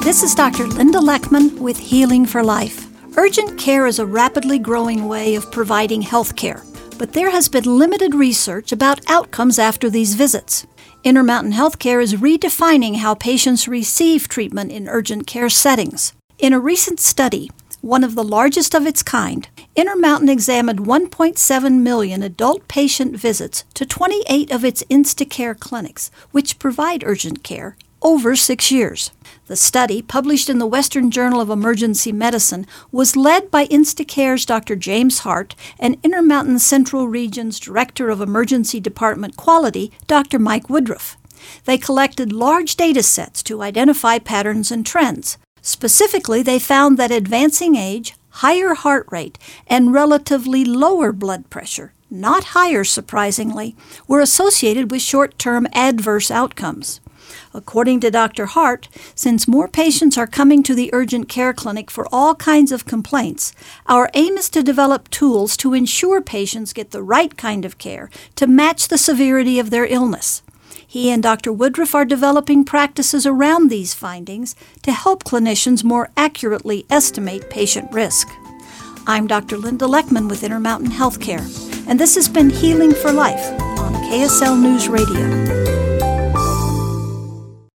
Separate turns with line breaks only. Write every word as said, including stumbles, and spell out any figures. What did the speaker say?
This is Doctor Linda Leckman with Healing for Life. Urgent care is a rapidly growing way of providing health care, but there has been limited research about outcomes after these visits. Intermountain Healthcare is redefining how patients receive treatment in urgent care settings. In a recent study, one of the largest of its kind, Intermountain examined one point seven million adult patient visits to twenty-eight of its Instacare clinics, which provide urgent care, over six years. The study, published in the Western Journal of Emergency Medicine, was led by Instacare's Doctor James Hart and Intermountain Central Region's Director of Emergency Department Quality, Doctor Mike Woodruff. They collected large data sets to identify patterns and trends. Specifically, they found that advancing age, higher heart rate, and relatively lower blood pressure, not higher surprisingly, were associated with short-term adverse outcomes. According to Doctor Hart, since more patients are coming to the urgent care clinic for all kinds of complaints, our aim is to develop tools to ensure patients get the right kind of care to match the severity of their illness. He and Doctor Woodruff are developing practices around these findings to help clinicians more accurately estimate patient risk. I'm Doctor Linda Leckman with Intermountain Healthcare, and this has been Healing for Life on K S L News Radio.